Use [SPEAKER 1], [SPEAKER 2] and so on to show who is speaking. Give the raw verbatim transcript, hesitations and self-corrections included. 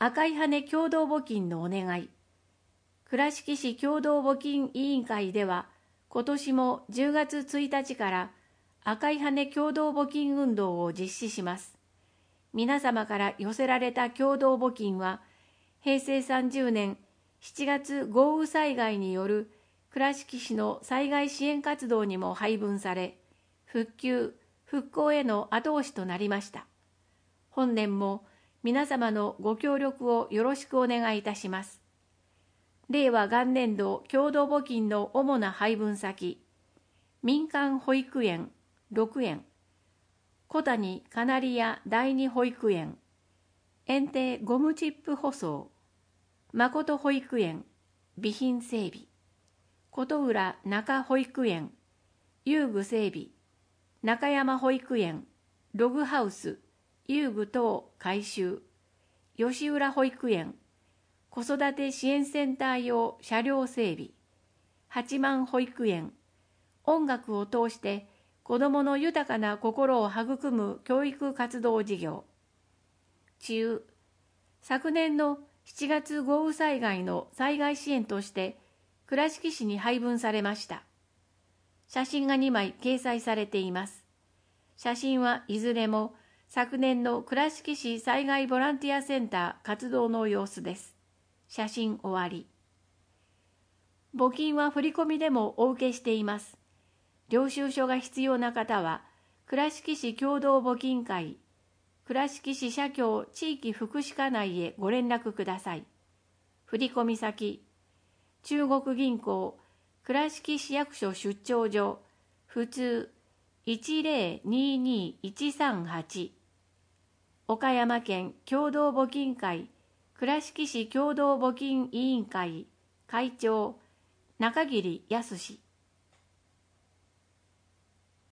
[SPEAKER 1] 赤い羽共同募金のお願い。倉敷市共同募金委員会では、今年もじゅうがつついたちから赤い羽共同募金運動を実施します。皆様から寄せられた共同募金は、へいせいさんじゅうねんしちがつ豪雨災害による倉敷市の災害支援活動にも配分され、復旧・復興への後押しとなりました。本年も皆様のご協力をよろしくお願いいたします。令和元年度共同募金の主な配分先、民間保育園ろくえん、小谷カナリア第二保育園、園庭ゴムチップ舗装、誠保育園備品整備、琴浦中保育園遊具整備、中山保育園ログハウス遊具等改修、吉浦保育園子育て支援センター用車両整備、八幡保育園音楽を通して子どもの豊かな心を育む教育活動事業。中、昨年のしちがつ豪雨災害の災害支援として倉敷市に配分されました。写真がにまい掲載されています。写真はいずれも昨年の倉敷市災害ボランティアセンター活動の様子です。写真終わり。募金は振り込みでもお受けしています。領収書が必要な方は、倉敷市共同募金会、倉敷市社協地域福祉課内へご連絡ください。振込先、中国銀行、倉敷市役所出張所、普通いちぜろににいちさんはち、岡山県共同募金会、倉敷市共同募金委員会、会長、中桐康。